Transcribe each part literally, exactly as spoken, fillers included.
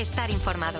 Estar informado.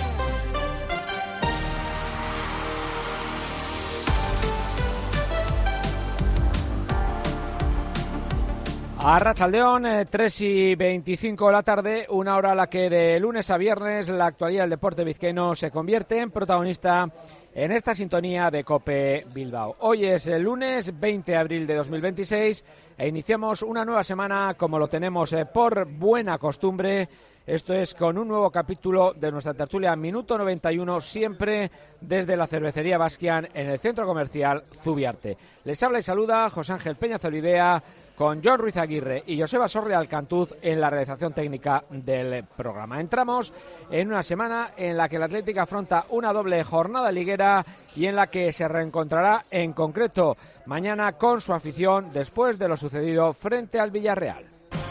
Arratsaldeón, eh, tres y veinticinco de la tarde, una hora a la que de lunes a viernes la actualidad del deporte vizcaíno se convierte en protagonista en esta sintonía de COPE Bilbao. Hoy es el lunes veinte de abril de dos mil veintiséis e iniciamos una nueva semana como lo tenemos eh, por buena costumbre. Esto es con un nuevo capítulo de nuestra tertulia Minuto noventa y uno, siempre desde la cervecería Baskian en el centro comercial Zubiarte. Les habla y saluda José Ángel Peña Zolidea, con John Ruiz Aguirre y Joseba Sorre Alcantuz en la realización técnica del programa. Entramos en una semana en la que el Athletic afronta una doble jornada liguera y en la que se reencontrará en concreto mañana con su afición después de lo sucedido frente al Villarreal.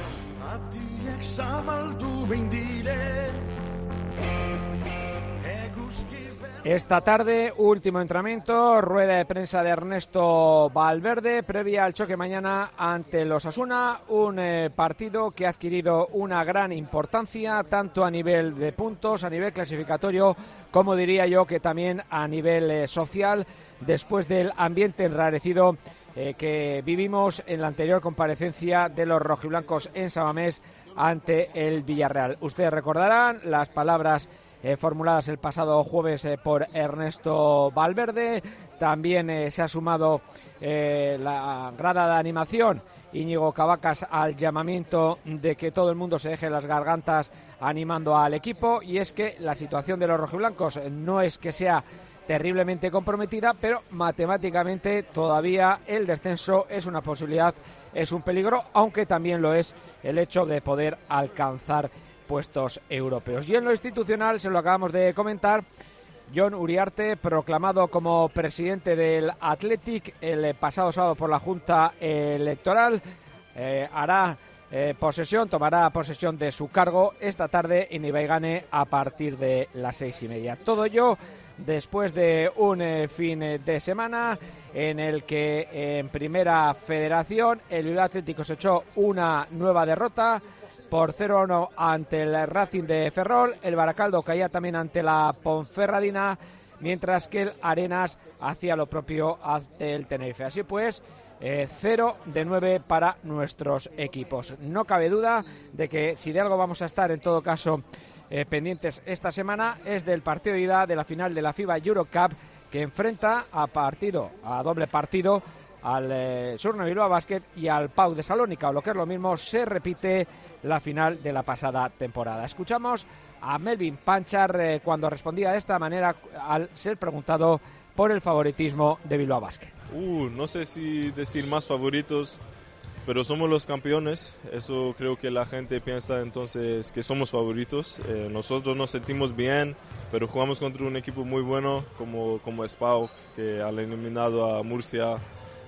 Esta tarde, último entrenamiento, rueda de prensa de Ernesto Valverde, previa al choque mañana ante los Osasuna, un eh, partido que ha adquirido una gran importancia, tanto a nivel de puntos, a nivel clasificatorio, como diría yo que también a nivel eh, social, después del ambiente enrarecido eh, que vivimos en la anterior comparecencia de los rojiblancos en Samamés ante el Villarreal. Ustedes recordarán las palabras Eh, formuladas el pasado jueves eh, por Ernesto Valverde. También eh, se ha sumado eh, la grada de animación Íñigo Cavacas al llamamiento de que todo el mundo se deje las gargantas animando al equipo, y es que la situación de los rojiblancos no es que sea terriblemente comprometida, pero matemáticamente todavía el descenso es una posibilidad, es un peligro, aunque también lo es el hecho de poder alcanzar puestos europeos. Y en lo institucional, se lo acabamos de comentar, Jon Uriarte, proclamado como presidente del Athletic el pasado sábado por la Junta Electoral, eh, hará eh, posesión, tomará posesión de su cargo esta tarde en Ibaigane a partir de las seis y media. Todo ello después de un eh, fin de semana en el que eh, en Primera Federación el Bilbao Athletic cosechó una nueva derrota por cero a uno ante el Racing de Ferrol. El Baracaldo caía también ante la Ponferradina, mientras que el Arenas hacía lo propio ante el Tenerife. Así pues, eh, cero de nueve para nuestros equipos. No cabe duda de que si de algo vamos a estar en todo caso eh, pendientes esta semana es del partido de ida de la final de la FIBA Eurocup, que enfrenta a partido, a doble partido, al eh, Surne Bilbao Basket y al Pau de Salónica, o lo que es lo mismo, se repite la final de la pasada temporada. Escuchamos a Melvin Panchar eh, cuando respondía de esta manera al ser preguntado por el favoritismo de Bilbao Basket. Uh, no sé si decir más favoritos, pero somos los campeones. Eso creo que la gente piensa entonces que somos favoritos. Eh, nosotros nos sentimos bien, pero jugamos contra un equipo muy bueno como, como es Pau, que ha eliminado a Murcia,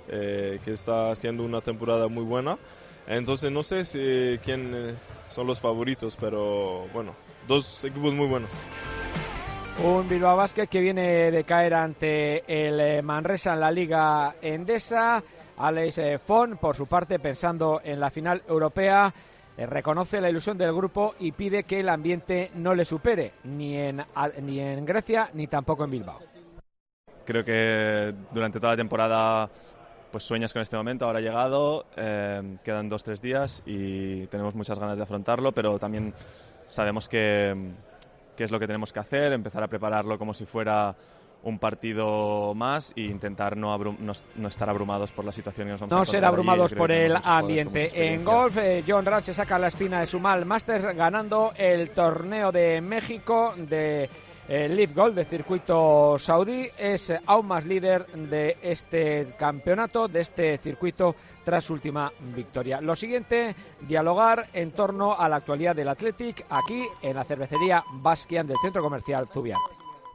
eh, que está haciendo una temporada muy buena. Entonces no sé si quién eh, son los favoritos, pero bueno, dos equipos muy buenos. Un Bilbao Basket que viene de caer ante el Manresa en la Liga Endesa. Alex Font, por su parte, pensando en la final europea, eh, reconoce la ilusión del grupo y pide que el ambiente no le supere, ni en, ni en Grecia ni tampoco en Bilbao. Creo que durante toda la temporada pues sueñas con este momento, ahora ha llegado, eh, quedan dos, tres días y tenemos muchas ganas de afrontarlo, pero también sabemos que, que es lo que tenemos que hacer, empezar a prepararlo como si fuera un partido más e intentar no, abrum, no, no estar abrumados por la situación que nos vamos no a encontrar. No ser abrumados por el ambiente. En golf, eh, John Ram se saca la espina de su mal Masters ganando el torneo de México de el Live Golf de circuito saudí. Es aún más líder de este campeonato, de este circuito, tras su última victoria. Lo siguiente, dialogar en torno a la actualidad del Athletic aquí en la cervecería Baskian del centro comercial Zubiarte.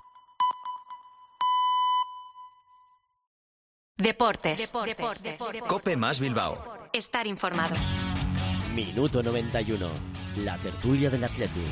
Deportes. Deportes. Deportes. Deportes. COPE más Bilbao. Estar informado. Minuto noventa y uno. La tertulia del Athletic.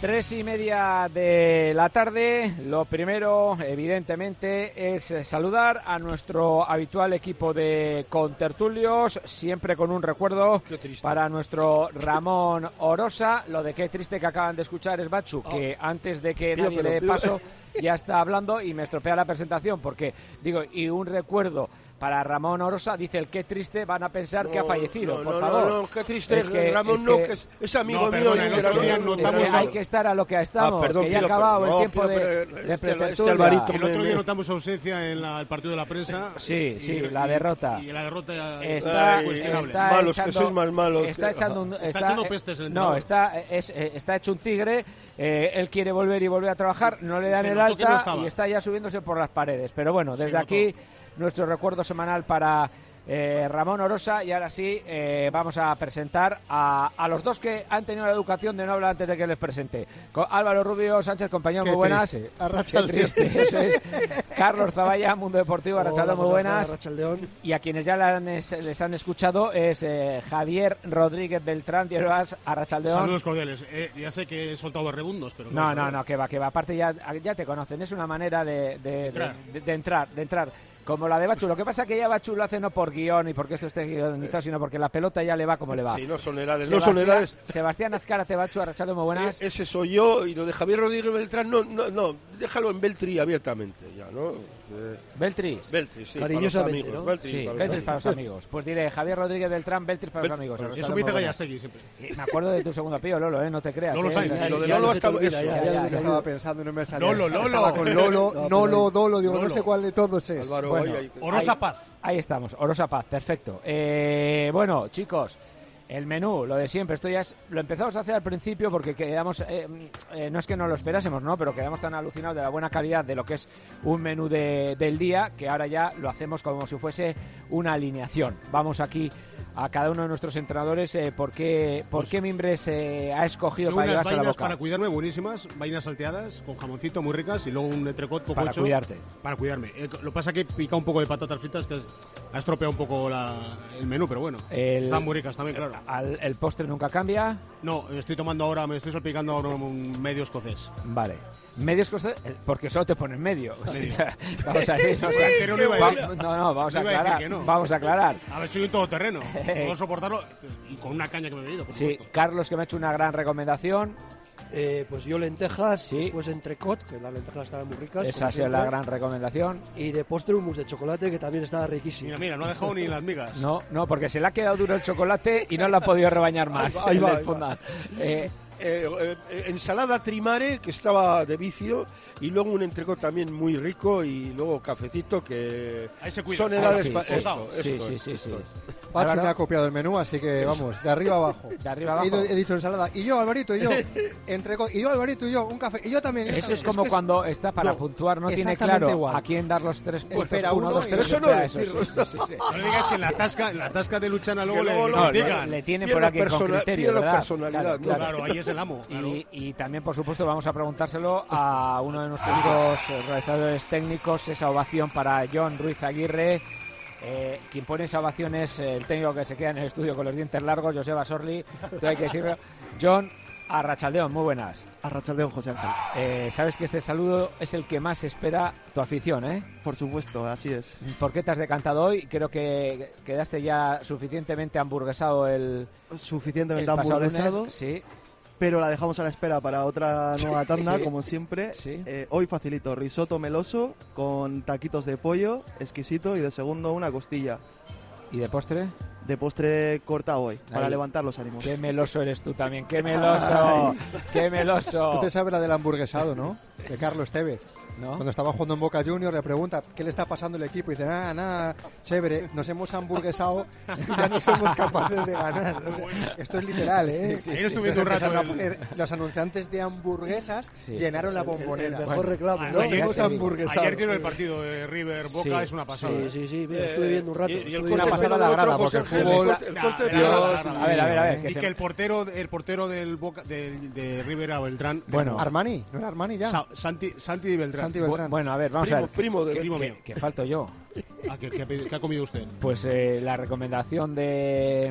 Tres y media de la tarde. Lo primero, evidentemente, es saludar a nuestro habitual equipo de contertulios, siempre con un recuerdo para nuestro Ramón Orosa. Lo de qué triste que acaban de escuchar es Bachu, oh. que antes de que nadie pero, le dé paso ya está hablando y me estropea la presentación, porque digo, y un recuerdo para Ramón Orosa, dice el qué triste, van a pensar no, que ha fallecido, no, por no, favor. No, no, qué triste es que, Ramón, es no, que, que es, es amigo no, mío. Perdona, es que, no es que hay que estar a lo que estamos, ah, perdón, que ya ha acabado el tiempo de, de pretertulia. Este Alvarito, el otro día notamos ausencia en la, el partido de la prensa. Sí, y, sí, y, la derrota. Y, y la derrota está, ay, está malos, echando, que sois más malos. Está echando un, está, está, está echando pestes el No, está, es, está hecho un tigre. Eh, él quiere volver y volver a trabajar, no le dan el alta no y está ya subiéndose por las paredes. Pero bueno, desde aquí nuestro recuerdo semanal para eh, Ramón Orosa. Y ahora sí, eh, vamos a presentar a, a los dos que han tenido la educación de no hablar antes de que les presente. Con Álvaro Rubio Sánchez, compañero, muy buenas. Triste. Qué triste, eso es. Carlos Zavalla, Mundo Deportivo, Arrachaldeón, muy buenas. Arrachaldeón. Y a quienes ya han, les han escuchado es eh, Javier Rodríguez Beltrán, Dieroas, Arrachaldeón. Saludos cordiales. Eh, ya sé que he soltado los rebundos, pero... No, no, no, que va, que va. Aparte ya, ya te conocen, es una manera de, de, entrar. de, de, de entrar, de entrar. Como la de Bachu. Lo que pasa es que ya Bachu lo hace no por guión y porque esto esté guionizado, sino porque la pelota ya le va como le va. Sí, no son edades, Sebastián, no son edades. Sebastián Azcárate, Bachu, Arrachaldeón, muy buenas. E ese soy yo, y lo de Javier Rodríguez Beltrán, no, no, no, déjalo en Beltri abiertamente ya, ¿no? Eh, Beltris. Beltris, sí, cariñosamente, para los amigos, ¿no? Beltris, Sí, para Beltris los para los amigos. Pues diré Javier Rodríguez Beltrán, Beltris para los amigos. Eso me dice Gallastegui siempre. Me acuerdo de tu segundo apellido, Lolo, ¿eh? No te creas. Lolo ¿eh? Sainz. O sea, Lo de ya- Lolo ya- estaba- ya- eso. ya- Ya, ya- ya, ya- ya estaba pensando y no me salía. Lolo, Lolo. Estaba con Lolo, No, Nolo, Dolo, digo, Lolo. no sé cuál de todos es. Álvaro, Bueno, hoy hay- Orosa Ahí- Paz. Ahí estamos, Orosa Paz, perfecto. Eh, bueno, chicos, el menú, lo de siempre, esto ya es, lo empezamos a hacer al principio porque quedamos, eh, eh, no es que no lo esperásemos, ¿no? Pero quedamos tan alucinados de la buena calidad de lo que es un menú de, del día, que ahora ya lo hacemos como si fuese una alineación. Vamos aquí a cada uno de nuestros entrenadores eh, por qué, por qué mimbres eh, ha escogido Luego para unas llevarse a la vainas boca. para cuidarme buenísimas, vainas salteadas con jamoncito muy ricas y luego un entrecot poco Para hecho cuidarte. para cuidarme. Eh, lo que pasa es que pica un poco de patatas fritas que es- ha estropeado un poco la- el menú, pero bueno, El- están muy ricas también, claro. Al- el postre nunca cambia. No, me estoy tomando ahora, me estoy salpicando ahora un medio escocés. Vale. Medios costes, porque solo te ponen medio. O Medio. sea, vamos a decir, o sea, Pero no iba a va- decir- no, no, vamos a no iba a decir aclarar. que no. Vamos a aclarar. A ver, soy un todoterreno. Puedo soportarlo y con una caña que me he bebido, por Sí, supuesto. Carlos, que me ha hecho una gran recomendación. Eh, pues yo lentejas, Sí. después entrecot, que las lentejas estaban muy ricas. Esa como ha sido siempre. la gran recomendación. Y de postre un mousse de chocolate, que también estaba riquísimo. Mira, mira, no ha dejado ni las migas. No, no, porque se le ha quedado duro el chocolate y no lo ha podido rebañar más. Ahí va, ahí el va, del ahí va. fondant. Eh, Eh, eh, ensalada trimare, que estaba de vicio, y luego un entrecot también muy rico, y luego cafecito, que Ahí se cuida. son Ah, edades... sí, pa- sí, esto, sí, esto sí, es, sí, sí. esto es. Pachi Álvaro. me ha copiado el menú, así que vamos, de arriba abajo. De arriba abajo. He, ido- he dicho ensalada. Y yo, Alvarito, y yo, entrecot. Y yo, Alvarito, y yo, un café. Y yo también. Eso es como que cuando está para no, puntuar, no tiene exactamente claro igual. a quién dar los tres puestos. Espera uno, uno dos, y- tres. Eso no espera, decirlo. eso, sí, sí, sí. No le digas que en la tasca, en la tasca de Luchana luego Que le, luego le lo- critican. Le tienen Pierde por aquí con persona- criterio, pierde ¿verdad? personalidad, Claro, ¿no? claro. Claro, ahí es el amo. claro. Y, y también, por supuesto, vamos a preguntárselo a uno de nuestros dos eh, realizadores técnicos, esa ovación para John Ruiz Aguirre. Eh, quien pone esa ovación es el técnico que se queda en el estudio con los dientes largos, Joseba Sorli. Tú hay que decirlo. John Arrachaldeón, muy buenas. Arrachaldeón, José Ángel. Eh, Sabes que este saludo es el que más espera tu afición, ¿eh? Por supuesto, así es. ¿Por qué te has decantado hoy? Creo que quedaste ya suficientemente hamburguesado el, el Suficientemente pasado hamburguesado, lunes. Sí, pero la dejamos a la espera para otra nueva tanda, Sí. como siempre. sí. Eh, hoy facilito, risotto meloso con taquitos de pollo, exquisito, y de segundo una costilla. ¿Y de postre? De postre corta hoy, para Ahí. levantar los ánimos. Qué meloso eres tú también, qué meloso, qué meloso. Tú te sabes la del hamburguesado, ¿no? De Carlos Tevez. ¿No? Cuando estaba jugando en Boca Juniors le pregunta qué le está pasando al equipo y dice, nada, nada, chévere, nos hemos hamburguesado y ya no somos capaces de ganar. O sea, esto es literal, ¿eh? Sí, sí, Ayer sí, estuve sí. viendo un rato Empezaron a el- poner- los anunciantes de hamburguesas Sí. llenaron la El- el bombonera. mejor Bueno, reclamo, Ah, ¿no? ayer Somos te digo. hamburguesados. Ayer tiene el partido de River Boca, Sí, es una pasada. Sí, sí, sí, mira, Eh, estuve viendo un rato. y- y el estuve corte una de pasada pelo la del grada, otro, porque el José, el fútbol... corte- el corte de Dios pelo- A ver, a ver, a ver. que Y se- que el portero, el portero del Boca, del, de River era Beltrán. Bueno. Armani, ¿no era Armani ya? Sa- Santi, Santi Beltrán. Santi Bu- Beltrán. Bueno, a ver, vamos Primo, a ver. primo de- ¿Qué- primo qué- mío. qué falto yo? Ah, ¿qué, qué ha pedido- qué ha comido usted? Pues eh, la recomendación de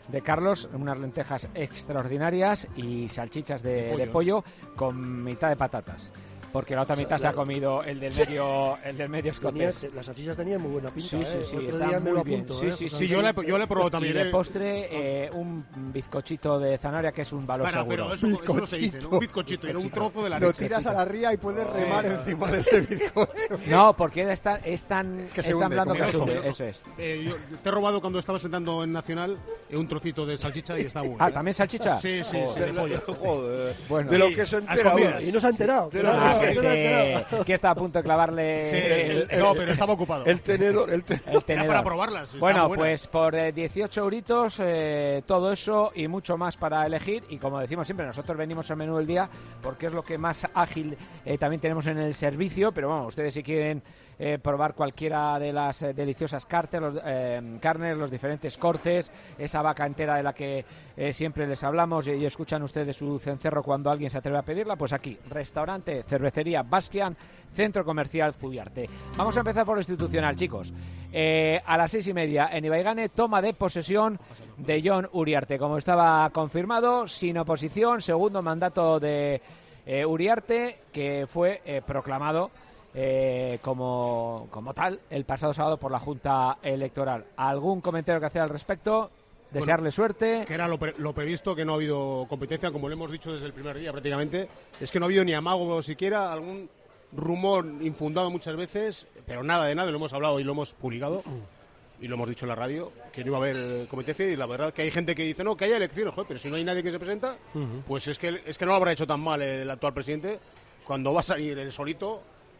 de Carlos, unas lentejas extraordinarias y salchichas de, de, pollo. de pollo con mitad de patatas. Porque la otra o sea, mitad la... se ha comido el del medio, el del medio escocés. Tenía, las salchichas tenían muy buena pinta. Sí, sí, sí, ¿eh? está muy bien. Apunto, sí, ¿eh? sí, sí, sí, sí. Yo, le, yo le he probado también. Y de postre, eh, un bizcochito de zanahoria que es un valor bueno, seguro. Pero eso, eso no se dice, ¿no? Un bizcochito, era un trozo de la Lo leche. tiras chica. a la ría y puedes remar eh, encima de ese bizcocho. No, porque él está, es tan, que es tan blando que se hunde, eso es. Eh, yo te he robado cuando estaba sentando en Nacional eh, un trocito de salchicha y está bueno. Ah, ¿también salchicha? Sí, sí, sí, de pollo. Joder. Bueno, de lo sí. que se entera. Y no se ha enterado. Ah, que, se, que está a punto de clavarle sí, el, el, no, pero estaba ocupado. El tenedor, el tenedor. El tenedor. Era para probarlas. Bueno, pues por eh, dieciocho euritos, eh, todo eso y mucho más para elegir. Y como decimos siempre, nosotros venimos al menú del día porque es lo que más ágil eh, también tenemos en el servicio. Pero bueno, ustedes si quieren eh, probar cualquiera de las eh, deliciosas carnes los, eh, carnes, los diferentes cortes, esa vaca entera de la que eh, siempre les hablamos y, y escuchan ustedes su cencerro cuando alguien se atreve a pedirla, pues aquí, restaurante, cervecería Baskian, Centro Comercial Zubiarte. Vamos a empezar por lo institucional, chicos. Eh, a las seis y media en Ibaigane, toma de posesión de Jon Uriarte, como estaba confirmado, sin oposición, segundo mandato de eh, Uriarte, que fue eh, proclamado eh, como, como tal el pasado sábado por la Junta Electoral. ¿Algún comentario que hacer al respecto? Desearle bueno, suerte. Que era lo, pre lo previsto, que no ha habido competencia, como lo hemos dicho desde el primer día prácticamente. Es que no ha habido ni amago siquiera, algún rumor infundado muchas veces, pero nada de nada, lo hemos hablado y lo hemos publicado y lo hemos dicho en la radio, que no iba a haber competencia. Y la verdad que hay gente que dice, no, que haya elecciones, joder, pero si no hay nadie que se presenta, uh-huh. pues es que, es que no lo habrá hecho tan mal el actual presidente cuando va a salir él solito.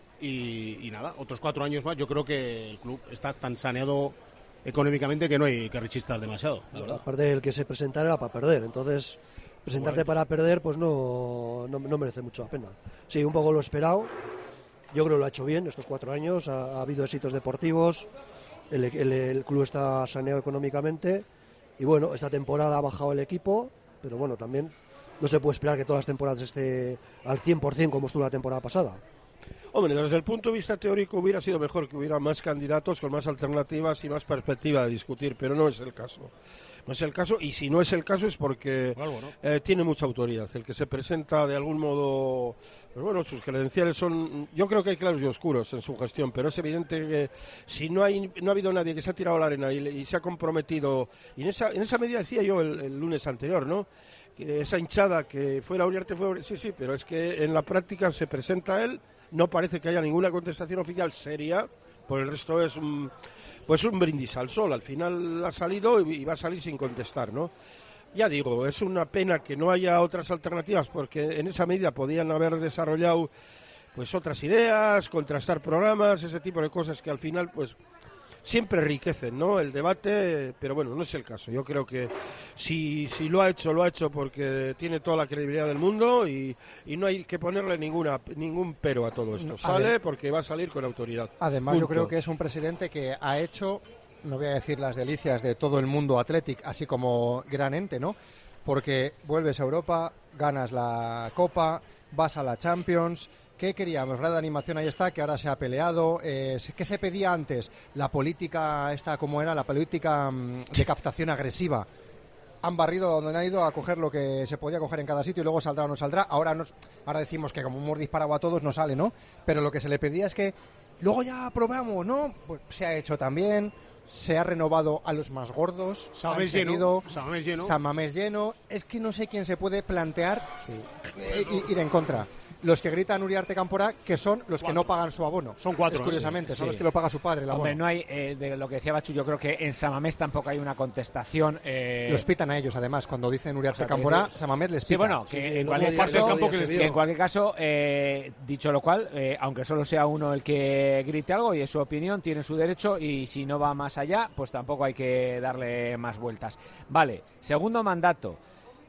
Y, y nada, otros cuatro años más. Yo creo que el club está tan saneado económicamente que no hay que rechistar demasiado, la verdad. Aparte, el que se presentara era para perder, entonces presentarte bueno. para perder pues no, no, no merece mucho la pena. Sí, un poco lo esperado. Yo creo que lo ha hecho bien estos cuatro años, ha, ha habido éxitos deportivos, el, el, el club está saneado económicamente y bueno, esta temporada ha bajado el equipo, pero bueno, también no se puede esperar que todas las temporadas esté al cien por cien como estuvo la temporada pasada. Hombre, desde el punto de vista teórico hubiera sido mejor que hubiera más candidatos con más alternativas y más perspectiva de discutir, pero no es el caso. No es el caso, y si no es el caso es porque Algo, ¿no? eh, tiene mucha autoridad. El que se presenta de algún modo, pues bueno, sus credenciales son, yo creo que hay claros y oscuros en su gestión, pero es evidente que si no hay no ha habido nadie que se ha tirado a la arena y, y se ha comprometido, y en esa, en esa medida decía yo el, el lunes anterior, ¿no? Que esa hinchada que fuera Uriarte fue, sí, sí, pero es que en la práctica se presenta él. No parece que haya ninguna contestación oficial seria, por el resto es un, pues un brindis al sol. Al final ha salido y va a salir sin contestar, ¿no? Ya digo, es una pena que no haya otras alternativas, porque en esa medida podían haber desarrollado pues otras ideas, contrastar programas, ese tipo de cosas que al final pues siempre enriquecen, ¿no?, el debate, pero bueno, no es el caso. Yo creo que si, si lo ha hecho, lo ha hecho porque tiene toda la credibilidad del mundo y, y no hay que ponerle ninguna ningún pero a todo esto. Sale porque va a salir con autoridad. Además, Punto. Yo creo que es un presidente que ha hecho, no voy a decir las delicias de todo el mundo Athletic, así como gran ente, ¿no? Porque vuelves a Europa, ganas la Copa, vas a la Champions. ¿Qué queríamos? Radio de animación ahí está, que ahora se ha peleado. Eh, ¿Qué se pedía antes? La política esta, ¿cómo era? La política mmm, de captación agresiva. Han barrido donde han ido a coger lo que se podía coger en cada sitio y luego saldrá o no saldrá. Ahora, nos, ahora decimos que como hemos disparado a todos no sale, ¿no? Pero lo que se le pedía es que luego ya probamos, ¿no? Pues se ha hecho también. Se ha renovado a los más gordos. Samamés lleno. Samamés lleno. Samamés lleno. Es que no sé quién se puede plantear sí. eh, ir en contra. Los que gritan Uriarte Cámpora, que son los cuatro. Que no pagan su abono. Son cuatro. Es curiosamente, sí. son sí. los que lo paga su padre el abono. Hombre, no hay, eh, de lo que decía Bachu, yo creo que en Samamés tampoco hay una contestación. Eh... Los pitan a ellos, además, cuando dicen Uriarte o sea, Cámpora, que... Samamés les pita. Sí, bueno, que, sí, sí, en, cualquier caso, campo que, que en cualquier caso, eh, dicho lo cual, eh, aunque solo sea uno el que grite algo y es su opinión, tiene su derecho y si no va más allá, pues tampoco hay que darle más vueltas. Vale, segundo mandato.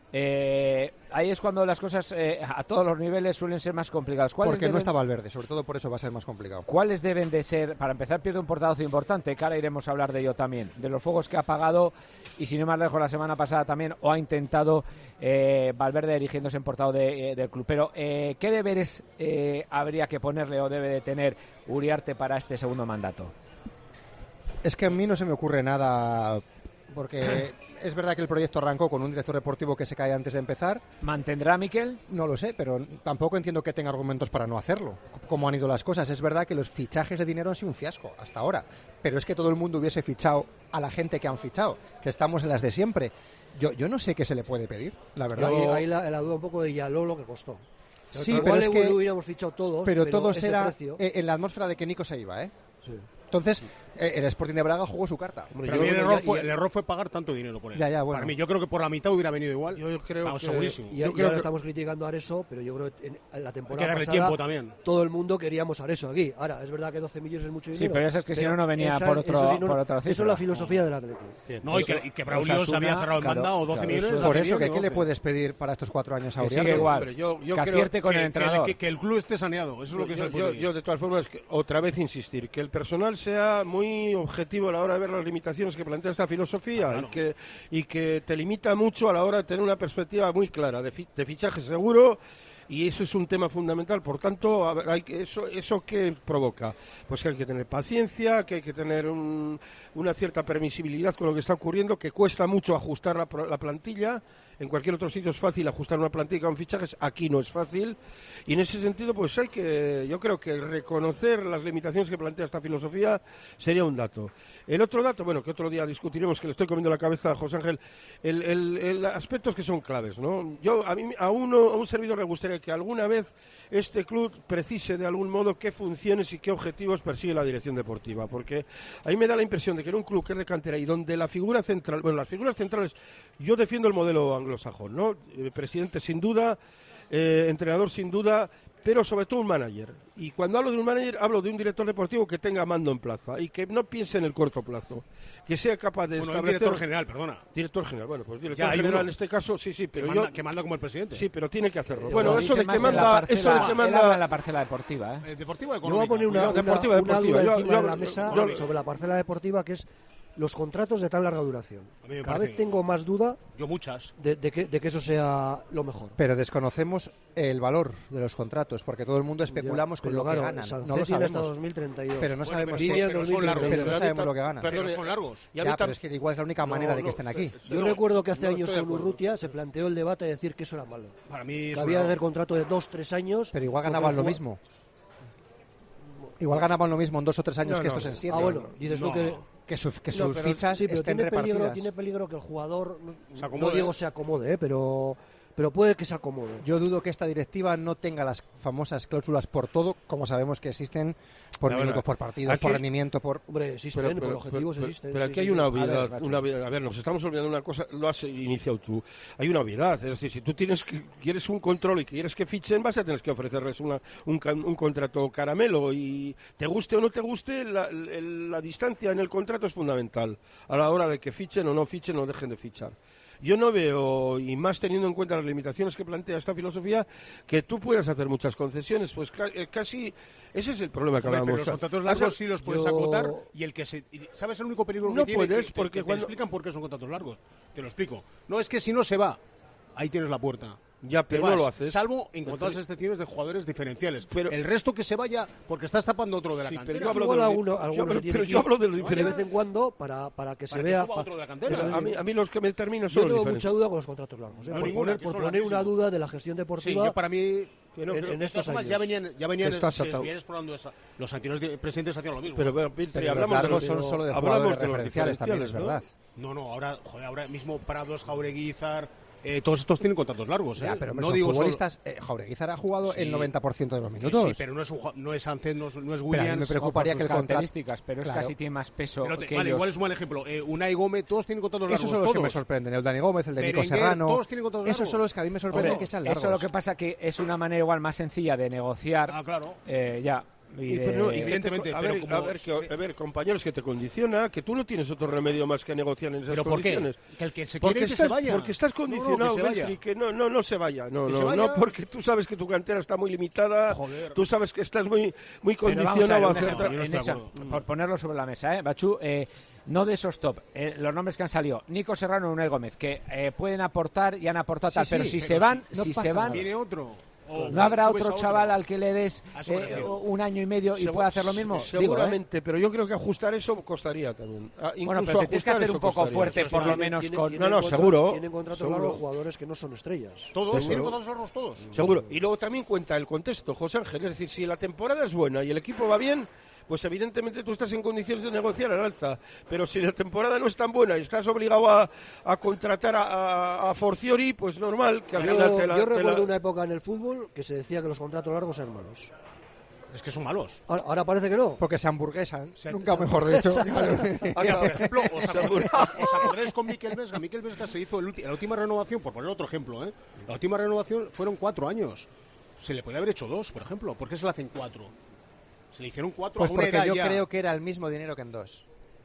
Eh, ahí es cuando las cosas eh, a todos los niveles suelen ser más complicadas. Porque deben, no está Valverde, sobre todo por eso va a ser más complicado. ¿Cuáles deben de ser? Para empezar, pierde un portavoz importante, que ahora iremos a hablar de ello también, de los fuegos que ha apagado y sin ir más lejos la semana pasada también, o ha intentado eh, Valverde erigiéndose en portavoz de, eh, del club. Pero eh, ¿qué deberes eh, habría que ponerle o debe de tener Uriarte para este segundo mandato? Es que a mí no se me ocurre nada, porque es verdad que el proyecto arrancó con un director deportivo que se cae antes de empezar. ¿Mantendrá a Miquel? No lo sé, pero tampoco entiendo que tenga argumentos para no hacerlo. Cómo han ido las cosas. Es verdad que los fichajes de dinero han sido un fiasco hasta ahora, pero es que todo el mundo hubiese fichado a la gente que han fichado, que estamos en las de siempre. Yo, yo no sé qué se le puede pedir, la verdad. Yo, ahí la, la duda un poco de Yaló lo que costó. Sí, Igual pero es que lo hubiéramos fichado todos, pero, pero todos ese era precio... eh, en la atmósfera de que Nico se iba, ¿eh? Sí. Entonces, eh, el Sporting de Braga jugó su carta. Pero a mí el, error fue, el error fue pagar tanto dinero por él. Ya, ya, bueno. Para mí, yo creo que por la mitad hubiera venido igual. Yo creo Vamos, que... segurísimo. Y, yo y creo ahora que... estamos criticando a Areso, pero yo creo que en, en la temporada Hay que darle pasada tiempo también. todo el mundo queríamos a Areso aquí. Ahora, es verdad que doce millones es mucho dinero. Sí, pero eso es que si no, no venía esa, por, otro, eso, si no, por otra cifra. Eso es la filosofía del Atlético. No, y que, y que Braulio se había cerrado el claro, mandado doce claro, millones. eso, Por eso, que ¿qué le puedes pedir para estos cuatro años a Que Uriarte? sigue igual, Hombre, yo, yo que creo acierte con que, el entrenador. Que, que el club esté saneado, eso es lo que yo, se yo, puede yo, de todas formas, que, otra vez insistir, que el personal sea muy objetivo a la hora de ver las limitaciones que plantea esta filosofía, claro. y, que, y que te limita mucho a la hora de tener una perspectiva muy clara de, fi, de fichaje seguro, y eso es un tema fundamental. Por tanto, a ver, hay que, eso, ¿eso qué provoca? Pues que hay que tener paciencia, que hay que tener un, una cierta permisibilidad con lo que está ocurriendo, que cuesta mucho ajustar la, la plantilla. En cualquier otro sitio es fácil ajustar una plantilla con fichajes, aquí no es fácil, y en ese sentido pues hay que, yo creo que reconocer las limitaciones que plantea esta filosofía sería un dato. El otro dato, bueno, que otro día discutiremos, que le estoy comiendo la cabeza a José Ángel, el, el, el aspectos que son claves, ¿no? Yo a mí a uno a un servidor le gustaría que alguna vez este club precise de algún modo qué funciones y qué objetivos persigue la dirección deportiva, porque a mí me da la impresión de que en un club que es de cantera y donde la figura central, bueno, las figuras centrales, yo defiendo el modelo anglosajón, ¿no? Eh, presidente sin duda, eh, entrenador sin duda, pero sobre todo un manager. Y cuando hablo de un manager, hablo de un director deportivo que tenga mando en plaza y que no piense en el corto plazo, que sea capaz de bueno, establecer... director general, perdona. Director general, bueno, pues director ya, general uno. En este caso, sí, sí, pero que yo... Manda, que manda como el presidente. Sí, pero tiene que hacerlo. Eh, bueno, eso de que manda... Parcela, eso de que manda... Él habla en la parcela deportiva, ¿eh? Eh, deportiva Yo voy a poner una, No, una, deportiva, una deportiva. duda Yo- encima yo- de la mesa yo- sobre la parcela deportiva, que es los contratos de tan larga duración. A mí me Cada parece- vez tengo más duda Yo muchas. de, de, que, de que eso sea lo mejor. Pero desconocemos el valor de los contratos, porque todo el mundo especulamos Ya, con pero lo claro, que ganan. Sánchez No lo tiene hasta sabemos. dos mil treinta y dos. Pero no Bueno, sabemos, pero si- son- pero son largos. pero no sabemos lo que ganan. Pero Perdone, son largos. y a mí Ya, tam- pero es que igual es la única manera de que no, estén aquí. Yo no, recuerdo que hace no años estoy de con acuerdo. Urrutia se planteó el debate de decir que eso era malo. Para mí Que es había que una- hacer contrato de dos, tres años. Pero igual porque ganaban el lo jugad- mismo. Igual ganaban lo mismo en dos o tres años No, que no. estos en siete. Ah, bueno, dices tú No. que... Que, su- que No, sus pero- fichas sí, pero estén tiene peligro, repartidas. tiene peligro que el jugador, no, Se no acomode, digo ¿eh? se acomode, ¿eh? pero, pero puede que se acomode. Yo dudo que esta directiva no tenga las famosas cláusulas por todo, como sabemos que existen por Ya, bueno, minutos, por partidos, aquí- por rendimiento, por... Hombre, existen, Pero- por pero- objetivos pero- existen. Pero sí, aquí sí, hay sí. una A ver, obviedad, Nacho. una obviedad. A ver, nos estamos olvidando una cosa, lo has iniciado tú. Hay una obviedad, es decir, si tú tienes que, quieres un control y quieres que fichen, vas a tener que ofrecerles una, un, ca- un contrato caramelo y te guste o no te guste, la, el- la distancia en el contrato es fundamental a la hora de que fichen o no fichen o dejen de fichar. Yo no veo, y más teniendo en cuenta las limitaciones que plantea esta filosofía, que tú puedas hacer muchas concesiones, pues ca- eh, casi ese es el problema que Hombre, hablábamos. pero los contratos O sea, largos sí los puedes yo- acotar y el que se... y ¿Sabes el único peligro No que tiene? puedes, Que te- porque que te cuando- explican por qué son contratos largos. Te lo explico. No, es que si no se va, ahí tienes la puerta. Ya, pero Te no vas, lo haces. Salvo en Pero- contadas excepciones de jugadores diferenciales. Pero- el resto que se vaya porque estás tapando otro de la Sí, cantera. pero yo hablo Igual de los- alguno, yo alguno hablo- se tiene pero que yo ir hablo de los de diferentes. vez en cuando para, para que se Para que vea. suba pa- otro de la cantera. Eso es- A mí, a mí los que me terminan Yo son los tengo diferentes. mucha duda con los contratos largos, ¿eh? No, por ninguna, poner, que por son poner una larguísimos. duda de la gestión Sí, deportiva. yo para mí... Que no, en- pero- en De estos todas formas, años. ya venían, ya venían, Que estás se- atado. vienes probando esa- los anteriores presidentes hacían lo mismo. Pero, pero, Piltri, Pero los hablamos de largos los- son solo de hablamos jugadores de los referenciales, también es diferenciales, verdad. No, no, ahora, joder, ahora mismo Prados, Jauregui, Izar, eh, todos estos tienen contratos largos. Ya, ¿eh? pero hombre, no son digo solo- futbolistas. Eh, Jaureguizar ha jugado Sí. el noventa por ciento de los Sí, minutos. sí, pero no es, un, ju- no es Sánchez, no es, no es Pero a mí Williams. me preocuparía por que sus el contrato... características, pero es Claro. casi tiene más peso Pero te- que vale, ellos. igual es un mal ejemplo. Eh, Unai Gómez, todos tienen contratos largos. Esos son los que todos. me sorprenden. El Dani Gómez, el de Nico Berenguer, Serrano. todos tienen contratos Esos largos. son los que a mí me sorprenden Hombre, que sean largos. eso lo que pasa que es una manera igual más sencilla de negociar. Ah, claro. eh, ya. Y Y, de- pero no, y que te- Evidentemente, a, pero ver, como- a, ver, que- sí. a ver, compañeros, que te condiciona, que tú no tienes otro remedio más que negociar en esas ¿Pero por qué? condiciones. Que el que se Porque quiere que estás, se vaya. porque estás No, no, condicionado, que se vaya. Beltri, que no, no, no se vaya. No, Que no, se vaya. no, porque tú sabes que tu cantera está muy limitada, Joder. tú sabes que estás muy, muy Pero vamos a ver, condicionado a un hacer... ejemplo, yo no en estoy de eso, acuerdo. por ponerlo sobre la mesa, ¿eh? Bachu, eh, no de esos top, eh, los nombres que han salido, Nico Serrano y Unai Gómez, que eh, pueden aportar y han aportado Sí, tal, sí, pero si pero se van, no si pasa se van, nada. Viene otro. O ¿No habrá subes otro a chaval al que le des A eso me eh, refiero. un año y medio y Segu- pueda hacer lo mismo? Digo, ¿eh? Seguramente, pero yo creo que ajustar eso costaría también. Ah, Bueno, incluso pero te tienes que ajustar hacer eso un poco costaría. fuerte, Sí, por sí. lo menos Tienen- con... tienen No, no, contra- seguro, Tienen contratos seguro. largos jugadores que no son estrellas. Todos, Seguro. tienen contratos largos todos. Seguro. Y luego también cuenta el contexto, José Ángel. Es decir, si la temporada es buena y el equipo va bien, pues evidentemente tú estás en condiciones de negociar al alza. Pero si la temporada no es tan buena y estás obligado a, a contratar a, a, a Forciori, pues normal que al Yo, final te la... yo te recuerdo la- una época en el fútbol que se decía que los contratos largos eran malos. Es que son malos. Ahora, ahora parece que no. Porque se hamburguesan, Se- nunca se- mejor dicho. Mira, por ejemplo, ¿os acordáis, os acordáis con Mikel Vesga? Mikel Vesga se hizo el ulti- la última renovación, por poner otro ejemplo, ¿eh? La última renovación fueron cuatro años. Se le puede haber hecho dos, por ejemplo. ¿Por qué se le hacen cuatro? Se le hicieron cuatro Pues a una porque edad yo ya. creo que era el mismo dinero que en dos.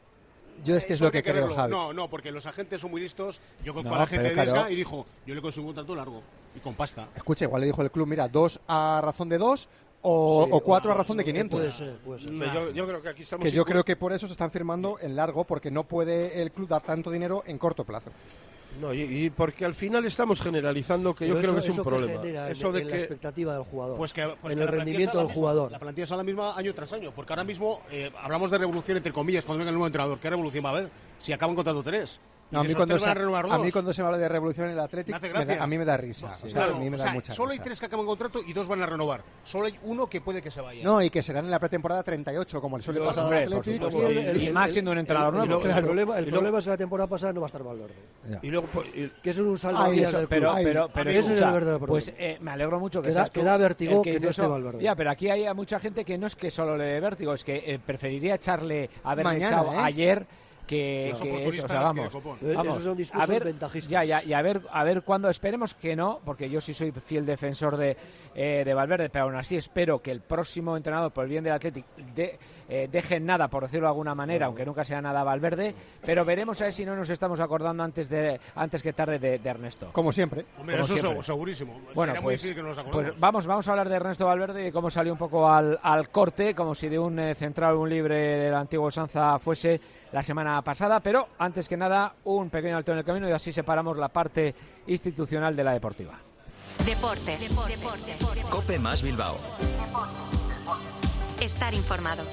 Yo es que es Eso lo hay que creo, verlo. Javi. No, no, porque los agentes son muy listos. Yo conozco No, a la gente de pero Vesga claro. y dijo, yo le consigo un contrato largo y con pasta. Escucha, igual le dijo el club, mira, dos a razón de dos o, Sí, o cuatro o- a razón de no, quinientos. Puede ser, puede ser. Pero yo, yo creo que aquí estamos... Que yo incu- creo que por eso se están firmando en largo, porque no puede el club dar tanto dinero en corto plazo. No, y, y porque al final estamos generalizando que yo Pero creo eso- que es un eso problema. genera en- Eso de en la que... expectativa del jugador. Pues que, pues en que el la plantilla rendimiento sea la del misma. jugador. La plantilla es la misma año tras año, porque ahora mismo eh, hablamos de revolución entre comillas cuando venga el nuevo entrenador. ¿Qué revolución va a haber? Si acaban contrato tres. Y No, a, de mí esos cuando tres se, van a renovar a mí dos. cuando se me habla de revolución en el Me Atlético, hace me da- gracia. a mí me da risa. O sea, Claro, a mí me o da sea, mucha solo hay risa. tres que acaban contrato y dos van a renovar. Solo hay uno que puede que se vaya. No, y que serán en la pretemporada treinta y ocho, como le suele Yo- pasar hombre, al por Atlético. supuesto. Y el- el- Y más siendo un entrenador el- nuevo. el- el Claro. problema, el Y luego- problema es que la temporada pasada no va a estar Valverde. Y luego, pues, y- Que es un Ahí, salvavidas eso, del Pero, club. Ay, pero, pero ese es el escucha, verdadero problema. pues eh, me alegro mucho que Que da- seas tú que da vértigo el que dice no esté eso. Valverde. Ya, pero aquí hay a mucha gente que no es que solo le dé vértigo, es que eh, preferiría echarle, haberle Mañana, echado ¿eh? ayer que, Los que eso, o oportunistas sea, que vamos, copón. Eh, vamos, esos son discursos a ver, ventajistas. ya, ya, y a ver, a ver cuándo, esperemos que no, porque yo sí soy fiel defensor de, eh, de Valverde, pero aún así espero que el próximo entrenador, por el bien del Athletic, de, eh, deje en nada, por decirlo de alguna manera, aunque nunca sea nada Valverde, pero veremos a ver si no nos estamos acordando antes de antes que tarde de, de Ernesto. Como siempre. Hombre, como eso siempre. segu- segurísimo. Bueno, Sería muy pues, difícil que nos acordemos. pues vamos, vamos a hablar de Ernesto Valverde y cómo salió un poco al, al corte, como si de un eh, central un libre de la antigua usanza fuese la semana pasada, pero antes que nada un pequeño alto en el camino y así separamos la parte institucional de la deportiva. Deportes. Deportes. Cope más Bilbao. Estar informado.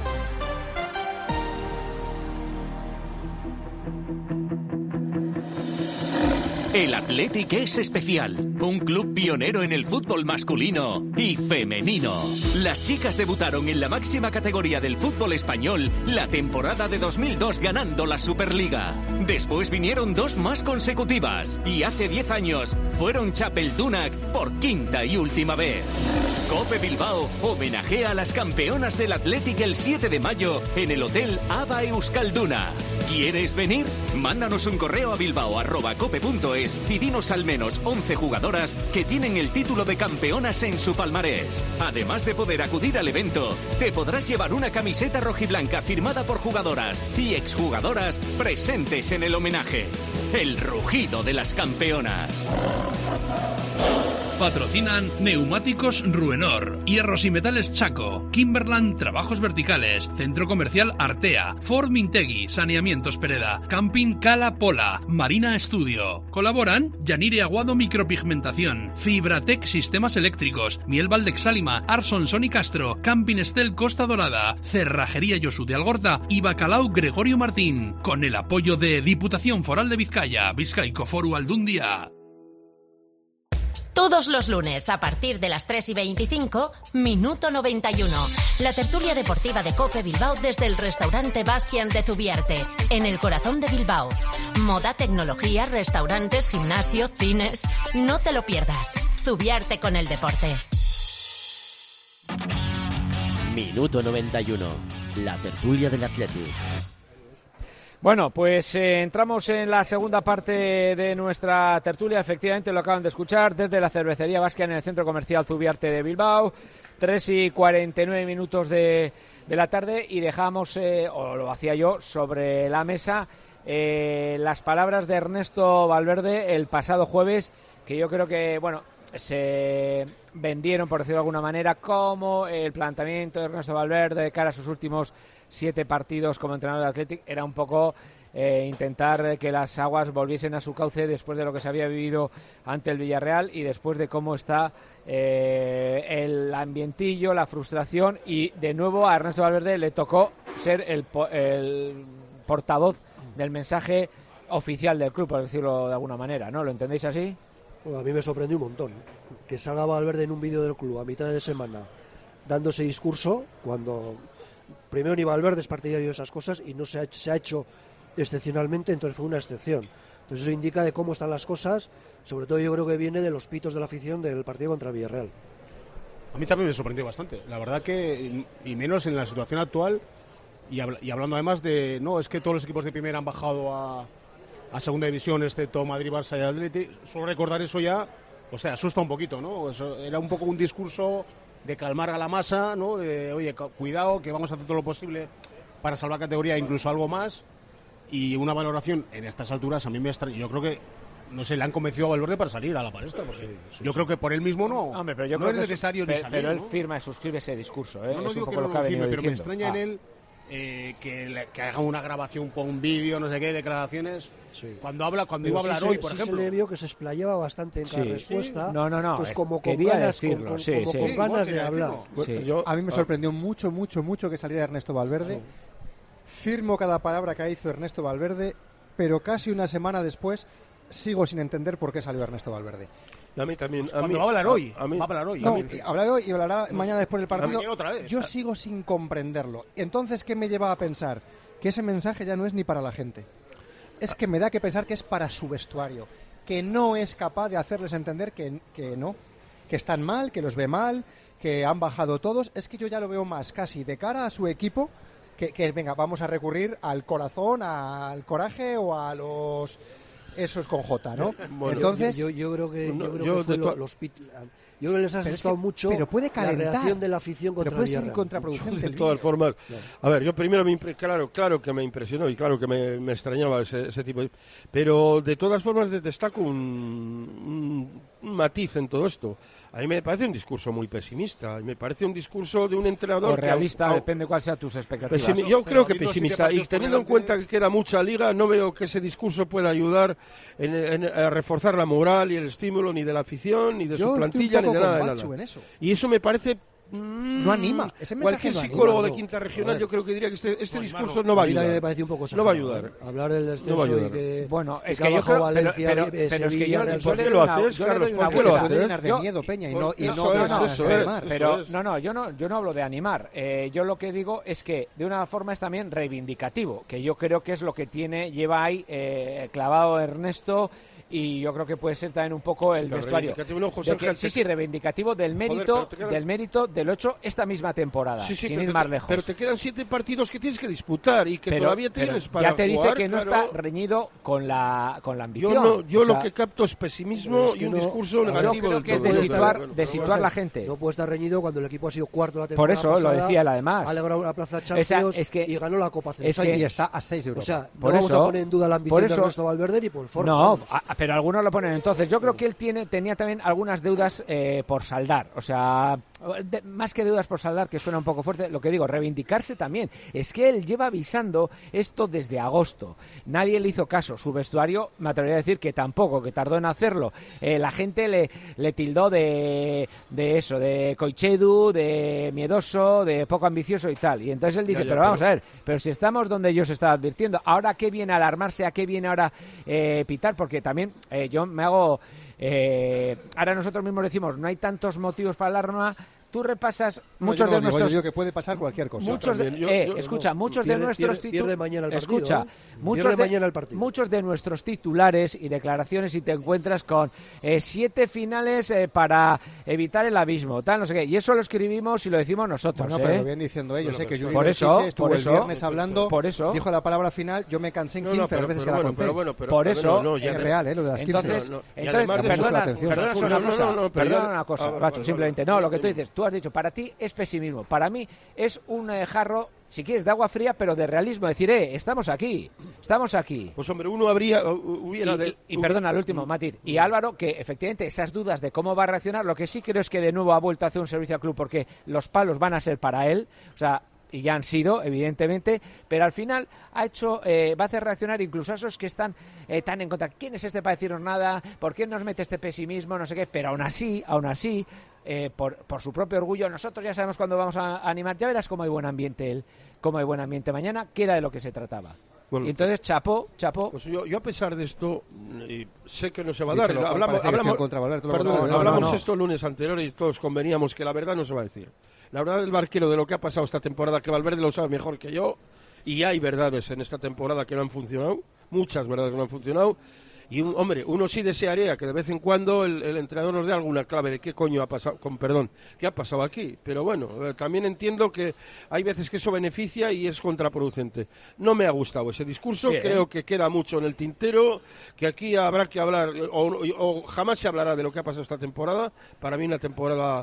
El Athletic es especial, un club pionero en el fútbol masculino y femenino. Las chicas debutaron en la máxima categoría del fútbol español la temporada de dos mil dos ganando la Superliga. Después vinieron dos más consecutivas y hace diez años fueron Chapeldunac por quinta y última vez. Cope Bilbao homenajea a las campeonas del Athletic el siete de mayo en el Hotel Aba Euskalduna. ¿Quieres venir? Mándanos un correo a bilbao arroba cope punto es y dinos al menos once jugadoras que tienen el título de campeonas en su palmarés. Además de poder acudir al evento, te podrás llevar una camiseta rojiblanca firmada por jugadoras y exjugadoras presentes en el homenaje. El rugido de las campeonas. Patrocinan Neumáticos Ruenor, Hierros y Metales Chaco, Kimberland Trabajos Verticales, Centro Comercial Artea, Ford Mintegui, Saneamientos Pereda, Camping Cala Pola, Marina Estudio. Colaboran Yanire Aguado Micropigmentación, Fibratec Sistemas Eléctricos, Miel Valdexálima, Arson Sony Castro, Camping Estel Costa Dorada, Cerrajería Yosu de Algorta y Bacalao Gregorio Martín, con el apoyo de Diputación Foral de Vizcaya, Vizcaico Foru Aldundia. Todos los lunes, a partir de las tres y veinticinco, Minuto noventa y uno. La tertulia deportiva de COPE Bilbao desde el restaurante Bastian de Zubiarte, en el corazón de Bilbao. Moda, tecnología, restaurantes, gimnasio, cines... No te lo pierdas. Zubiarte con el deporte. Minuto noventa y uno. La tertulia del Athletic. Bueno, pues eh, entramos en la segunda parte de nuestra tertulia. Efectivamente, lo acaban de escuchar desde la cervecería Bastian en el centro comercial Zubiarte de Bilbao. tres y cuarenta y nueve minutos de, de la tarde y dejamos, eh, o lo hacía yo, sobre la mesa eh, las palabras de Ernesto Valverde el pasado jueves, que yo creo que, bueno, se vendieron, por decirlo de alguna manera, como el planteamiento de Ernesto Valverde de cara a sus últimos siete partidos como entrenador del Athletic era un poco eh, intentar que las aguas volviesen a su cauce después de lo que se había vivido ante el Villarreal y después de cómo está eh, el ambientillo, la frustración, y de nuevo a Ernesto Valverde le tocó ser el, el portavoz del mensaje oficial del club, por decirlo de alguna manera, ¿no? ¿Lo entendéis así? Bueno, a mí me sorprendió un montón que salga Valverde en un vídeo del club a mitad de semana dando ese discurso, cuando primero ni Valverde es partidario de esas cosas y no se ha, se ha hecho excepcionalmente, entonces fue una excepción. Entonces eso indica de cómo están las cosas, sobre todo yo creo que viene de los pitos de la afición del partido contra el Villarreal. A mí también me sorprendió bastante, la verdad que, y menos en la situación actual, y, habl y hablando además de, no, es que todos los equipos de primera han bajado a, a segunda división, excepto Madrid, Barça y Atleti, solo recordar eso ya, o sea, asusta un poquito, ¿no? Eso era un poco un discurso de calmar a la masa, ¿no? De, oye, cuidado, que vamos a hacer todo lo posible para salvar categoría, incluso algo más, y una valoración en estas alturas a mí me extraña. Yo creo que, no sé, le han convencido a Valverde para salir a la palestra, porque sí, sí, yo sí. creo que por él mismo no, Hombre, pero yo no creo es que necesario es, ni pe, salir. Pero él ¿no? firma y suscribe ese discurso, ¿eh? No, no es un poco que lo no que ha lo venido firme, pero me diciendo. extraña Ah. en él eh, que, le, que haga una grabación con un vídeo, no sé qué, declaraciones, sí. cuando habla, cuando Pero iba a hablar sí hoy, se, por sí ejemplo. se le vio que se explayaba bastante en cada Sí. respuesta. Sí. No, no, no, pues es, como con quería ganas, decirlo, con, con, sí, como sí. con Sí, ganas de quería hablar. Sí. Yo, a mí me sorprendió mucho, mucho, mucho que saliera Ernesto Valverde. Claro. Firmo cada palabra que hizo Ernesto Valverde, pero casi una semana después sigo sin entender por qué salió Ernesto Valverde. A mí también. Pues a cuando mí, va a hablar hoy, a, a mí, va a hablar hoy. No, a mí, hablará hoy y hablará no, mañana después del partido. Otra vez. Yo sigo sin comprenderlo. Entonces, ¿qué me lleva a pensar? Que ese mensaje ya no es ni para la gente. Es que me da que pensar que es para su vestuario, que no es capaz de hacerles entender que, que no, que están mal, que los ve mal, que han bajado todos. Es que yo ya lo veo más casi de cara a su equipo, que, que venga, vamos a recurrir al corazón, al coraje o a los... Eso es con J, ¿no? Bueno, Entonces, yo, yo, yo creo que, no, yo creo yo que fue de lo, to- los pit, yo creo que les ha Pero asustado es que- mucho pero puede la calentar. reacción de la afición contra pero puede el ser Villarreal. contraproducente. De el todas vídeo. formas, Claro. a ver, yo primero me impre- claro, claro que me impresionó y claro que me, me extrañaba ese, ese tipo de... Pero de todas formas de- destaco un, un, un matiz en todo esto. A mí me parece un discurso muy pesimista, me parece un discurso de un entrenador O realista, que, au- depende cuál sea tus expectativas. pesimi- Pero yo creo que habiendo siete pesimista y partidos por teniendo en delante- cuenta que queda mucha liga, no veo que ese discurso pueda ayudar en, en- a reforzar la moral y el estímulo ni de la afición, ni de Yo su estoy un plantilla, ni poco de nada, con de Bachu nada. en eso. Y eso me parece... mm, No anima, ese mensaje Cualquier no anima, psicólogo de no. quinta A regional ver. yo creo que diría que este, este No, discurso hermano, no va a A mí también ayudar. me parece un poco No va a exagerado, ayudar. ¿eh? Hablar del descenso No va a ayudar. y que... Bueno, es y que yo abajo creo, pero, Valencia, pero, eh, pero es que Sevilla, yo, Real yo le ¿Por qué doy lo una- haces, yo le Carlos? doy ¿Por una qué lo vuelta. Puede haces? llenar de Yo- miedo, Peña, y no, y Eso no de es, ganas eso de es. animar. Pero es. no, no, yo no, yo no hablo de animar. Eh, yo lo que digo es que de una forma es también reivindicativo, que yo creo que es lo que tiene, lleva ahí eh, clavado Ernesto, y yo creo que puede ser también un poco el pero vestuario. reivindicativo no, José De que- Ángel, sí, te- sí, reivindicativo del mérito, pero te queda- del mérito del ocho esta misma temporada, Sí, sí, sin pero ir te- más lejos. Pero te quedan siete partidos que tienes que disputar y que Pero- todavía pero tienes para ya te dice jugar, que no claro. está reñido con la con la ambición. Yo, no, yo O sea, lo que capto es pesimismo es que y un no- discurso a ver, negativo. yo creo del que es todo. de Claro, situar, claro, de claro. situar la gente. No puede estar reñido cuando el equipo ha sido cuarto la Por temporada eso lo pasada, decía él, además. ha logrado la plaza O sea, Champions es que- y ganó la Copa es Central. que- Y está a seis de Europa. O sea, no Por vamos eso- a poner en duda la ambición por de eso- Ernesto Valverde ni por forma. No, vamos. a- pero algunos lo ponen entonces. Yo creo que él tiene tenía también algunas deudas eh, por saldar. O sea, de- más que deudas por saldar, que suena un poco fuerte, lo que digo, reivindicarse también. Es que él lleva avisando esto desde agosto. Nadie le hizo caso. Su vestuario, me atrevería a decir que tampoco, que tardó en hacerlo. Eh, la gente le, le tildó de, de eso, de coichedu, de miedoso, de poco ambicioso y tal. Y entonces él dice, Ya, ya, pero vamos pero- a ver, pero si estamos donde yo os estaba advirtiendo, ¿ahora qué viene alarmarse? ¿A qué viene ahora eh, pitar? Porque también eh, yo me hago... eh, ahora nosotros mismos decimos, no hay tantos motivos para alarma. Tú repasas No, muchos yo no de lo digo, yo nuestros... digo que puede pasar cualquier cosa. Muchos de, también, yo- eh, yo- escucha, no, muchos pierde- de nuestros pierde- titu- pierde mañana el partido, escucha, ¿eh? muchos Pierde de, mañana el partido. muchos de nuestros titulares y declaraciones y te encuentras con eh, siete finales eh, para evitar el abismo, tal, no sé qué, y eso lo escribimos y lo decimos nosotros, Bueno, ¿eh? pero lo vienen diciendo ellos, Bueno, ¿eh? Que pero- Yuri por Berchiche eso, estuvo por el eso, viernes hablando, por eso. dijo la palabra final, yo me cansé en No, quince no, pero, las veces pero que la bueno, conté. pero bueno, pero- Por a ver, eso, no, no, ya es de- real, ¿eh? Lo de las quince. Entonces, No, no, y entonces además de- perdona, mucho la atención. perdona No, una no, cosa, no, no, pero perdona ya- una cosa, Ah, vale, Bacho, vale, simplemente, vale. no, lo que tú dices, tú has dicho, para ti es pesimismo, para mí es un eh, jarro, si quieres, de agua fría, pero de realismo, decir, eh, estamos aquí, estamos aquí. Pues hombre, uno habría, hu- hubiera... Y, de- y- y perdona, el último matiz. Y Álvaro, que efectivamente esas dudas de cómo va a reaccionar, lo que sí creo es que de nuevo ha vuelto a hacer un servicio al club porque los palos van a ser para él. O sea, y ya han sido, evidentemente, pero al final ha hecho, eh, va a hacer reaccionar incluso a esos que están eh, tan en contra. ¿Quién es este para decirnos nada? ¿Por qué nos mete este pesimismo? No sé qué, pero aún así, aún así, eh, por, por su propio orgullo, nosotros ya sabemos cuándo vamos a, a animar. Ya verás cómo hay buen ambiente él, cómo hay buen ambiente mañana, que era de lo que se trataba. Bueno, y entonces, chapó, chapó. Pues yo, yo a pesar de esto, y sé que no se va a Díselo, dar. Hablamos, hablamos, contra Valverde, todo lo perdón, contrario. hablamos No, no. esto el lunes anterior y todos conveníamos que la verdad no se va a decir. La verdad del barquero de lo que ha pasado esta temporada, que Valverde lo sabe mejor que yo, y hay verdades en esta temporada que no han funcionado, muchas verdades que no han funcionado. Y, un, hombre, uno sí desearía que de vez en cuando el, el entrenador nos dé alguna clave de qué coño ha pasado, con perdón, qué ha pasado aquí. Pero bueno, eh, también entiendo que hay veces que eso beneficia y es contraproducente. No me ha gustado ese discurso, Bien. creo que queda mucho en el tintero, que aquí habrá que hablar, o, o jamás se hablará de lo que ha pasado esta temporada. Para mí una temporada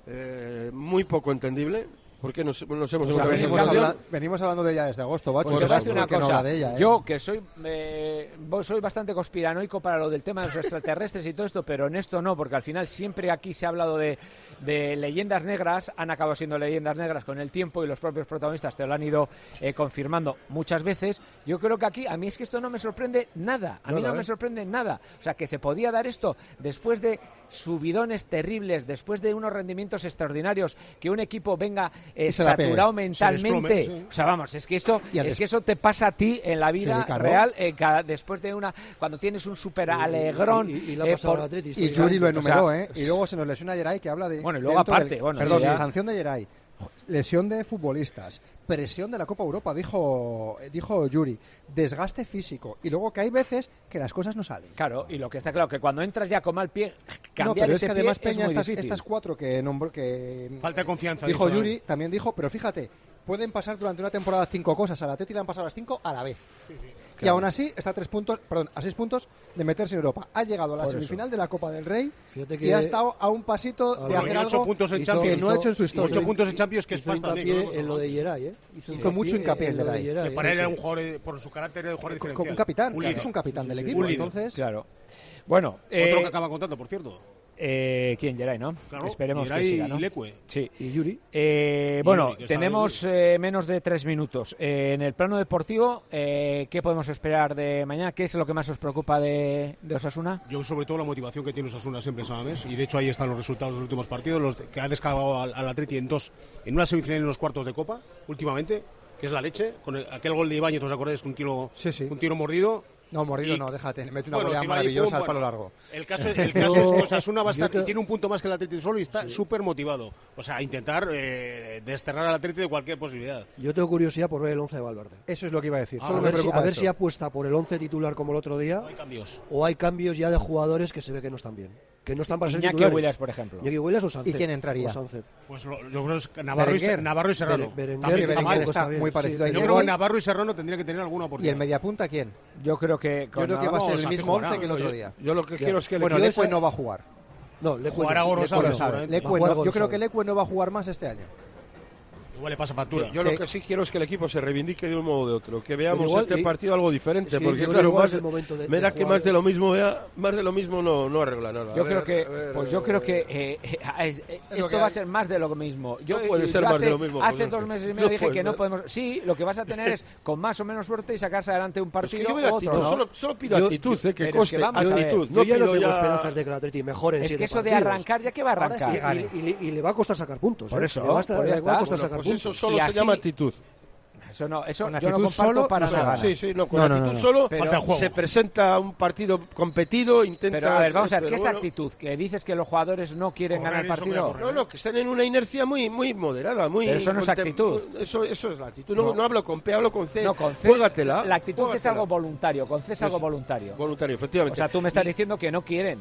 eh, muy poco entendible. ¿Por qué nos, nos hemos O sea, hemos venimos, cambiado? habla, venimos hablando de ella desde agosto, Bacho. Pues te voy a decir una ¿Por qué no cosa, habla de ella, eh? yo que soy eh, soy bastante conspiranoico para lo del tema de los extraterrestres y todo esto, pero en esto no, porque al final siempre aquí se ha hablado de, de leyendas negras, han acabado siendo leyendas negras con el tiempo y los propios protagonistas te lo han ido eh, confirmando muchas veces. Yo creo que aquí, a mí es que esto no me sorprende nada, a mí Nada, no ¿eh? me sorprende nada, o sea, que se podía dar esto después de subidones terribles, después de unos rendimientos extraordinarios, que un equipo venga eh, Y se la pegue. saturado mentalmente, Se desplome, sí. o sea, vamos, es que esto Y al es des- que eso te pasa a ti en la vida Sí, claro. real, eh, cada, después de una, cuando tienes un súper alegrón. Y, y, y la eh, pasada por- al Atleti, Y históricamente. Yuri lo enumeró, o sea, ¿eh? Y luego se nos lesiona Yeray, que habla de... Bueno, y luego dentro aparte, del- bueno, Perdón, sí, ya- sanción de Yeray, lesión de futbolistas, presión de la Copa Europa, dijo, dijo Yuri, desgaste físico. Y luego que hay veces que las cosas no salen. Claro, y lo que está claro, que cuando entras ya con mal pie, No, cambiar pero es ese que pie además es Peña, muy estas, difícil. estas cuatro que nombró, que Falta de confianza. dijo dijo, Yuri, también dijo, pero fíjate, pueden pasar durante una temporada cinco cosas, al Atleti le han pasado las cinco a la vez. Y aún así está a tres puntos, perdón, a seis puntos de meterse en Europa. Ha llegado a la Por semifinal eso. de la Copa del Rey Fíjate y que ha estado a un pasito de Bueno, hacer y ocho algo puntos en hizo- Champions. que no ha hecho en su Y historia. ocho puntos en Champions, que es hizo fácil también. hincapié que no hemos en lo de hablado. Yeray, ¿eh? Hizo mucho hincapié en lo de Yeray. Yeray, Que para ¿eh? él era Sí. un jugador, eh, por su carácter, de jugador Como diferencial. un capitán, Un claro, líder. es un capitán del Sí, sí, equipo. un líder. Entonces, Claro. Bueno, Otro eh, que acaba contando, por cierto. eh, ¿quién? Yeray, ¿no? Claro, Esperemos Yeray que siga, ¿no? y Leque. Sí. Y Yuri. Eh, Y bueno, Yuri, que está tenemos eh, menos de tres minutos. Eh, en el plano deportivo, eh, ¿qué podemos esperar de mañana? ¿Qué es lo que más os preocupa de, de Osasuna? Yo, sobre todo, la motivación que tiene Osasuna siempre es mes, y de hecho ahí están los resultados de los últimos partidos, los de- que ha descargado al, al Atleti en dos, en una semifinal y en unos cuartos de Copa, últimamente, que es la leche, con el- aquel gol de Ibáñez, ¿os acordáis? Un tiro, Sí, sí. un tiro mordido. no, mordido Y- no, déjate, le mete una Bueno, volea que va ahí, maravillosa pum, al palo bueno. largo. El caso, el caso es que Osasuna va a Yo estar, te- y tiene un punto más que el Atleti solo y está súper motivado. O sea, intentar eh, desterrar al Atleti de cualquier posibilidad. Yo tengo curiosidad por ver el once de Valverde. Eso es lo que iba a decir. Ah, Solo a me ver, si, preocupa a ver eso. si apuesta por el once titular como el otro día No hay cambios. o hay cambios ya de jugadores que se ve que no están bien. Que no están para ser Iñaki titulares. Williams, por ejemplo. Iñaki Williams o Sánchez. ¿Y quién entraría? O Sánchez. Pues lo- yo creo que es Navarro y, Berenguer. Navarro y Serrano. Bere- Berenguer, También Berenguer está mal. está está bien, muy parecido sí. a Yo Iñaki. creo que Navarro y Serrano tendrían que tener alguna ¿Y oportunidad. el mediapunta quién? Yo creo que Yo con creo que va a no, ser el Sánchez mismo jugará. once que el otro Yo- día. Yo lo que quiero es que el Bueno, equipo- Lecue no va a jugar. No, Lecue Jugará no, Gorosabel, Lecue no. seguramente. Lecue Va a jugar no. Yo creo Gorosabel. que Lecue no va a jugar más este año. Igual le pasa factura. Yo Sí. lo que sí quiero es que el equipo se reivindique de un modo o de otro, que veamos igual, este y- partido algo diferente, es que porque yo creo claro, igual más, es el momento de- me de da que jugar- más de lo mismo, vea, más de lo mismo no, no arregla nada. Yo A creo ver, que, a ver, pues yo eh, creo que eh, eh, es- eh, lo esto que va a hay. ser más de lo mismo. Yo, No puede yo ser más hace, de lo mismo, hace José. dos meses y medio No dije puede que no ser. podemos. Sí, lo que vas a tener es con más o menos suerte y sacarse adelante un Es partido que yo u veo otro, actitud, ¿no? solo, solo pido Yo- actitud, eh, que pero es coste, que vamos a ver, actitud. Yo ya no pido tengo esperanzas de que el Atleti mejore en Es siete que eso de partidos. arrancar, ¿ya que va a Ahora sí arrancar? que gane. Y, y- y le va a costar sacar puntos. Por ¿eh? eso, le va a, estar- pues ya le va a está. costar Bueno, sacar pues puntos. eso solo Y se así- llama actitud. Eso no, eso Con yo no actitud comparto solo para no se nada. gana. Sí, sí, no, con No, no, actitud no, no. solo Pero- Falta el juego. se presenta un partido competido, intenta... Pero a ver, vamos a ver, pero ¿qué es bueno. actitud? ¿Que dices que los jugadores no quieren Correr, ganar el eso voy a partido? correr. No, no, que están en una inercia muy muy moderada, muy... Pero eso no es contem- actitud. Eso, eso es la actitud. No, No. no hablo con P, hablo con C. No, con C, Juégatela. la actitud es juégatela. algo voluntario, con C es algo Es voluntario. Voluntario, O efectivamente. sea, tú me estás diciendo que no quieren.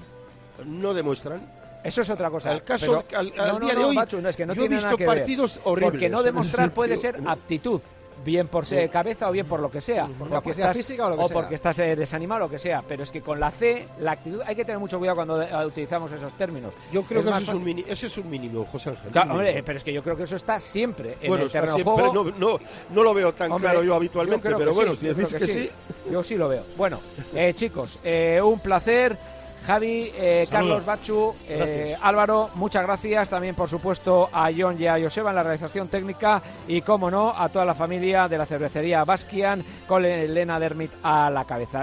No demuestran. Eso es otra cosa. Al caso, pero- al, al no, no, día no, de hoy, Machu, no, es que no yo he tiene visto nada que ver. partidos horribles. Porque no en ese demostrar puede sentido. ser aptitud. Bien por ser cabeza o bien por lo que sea. Porque capacidad estás, física o lo que sea. porque estás eh, desanimado o lo que sea. Pero es que con la C, la actitud, hay que tener mucho cuidado cuando eh, utilizamos esos términos. Yo creo que más ese es, fácil- un mini, ese es un mínimo, José Ángel. Claro, un mínimo. hombre, pero es que yo creo que eso está siempre en Bueno, el está terreno de siempre, juego. no, no, no lo veo tan Hombre, claro yo habitualmente, creo pero que bueno, sí, si yo decís creo que, sí. Yo sí lo veo. Bueno, eh, chicos, eh, un placer. Javi, eh, Carlos, Bachu, eh, Álvaro, muchas gracias. También, por supuesto, a John y a Joseba en la realización técnica y, como no, a toda la familia de la cervecería Baskian con Elena Dermit a la cabeza.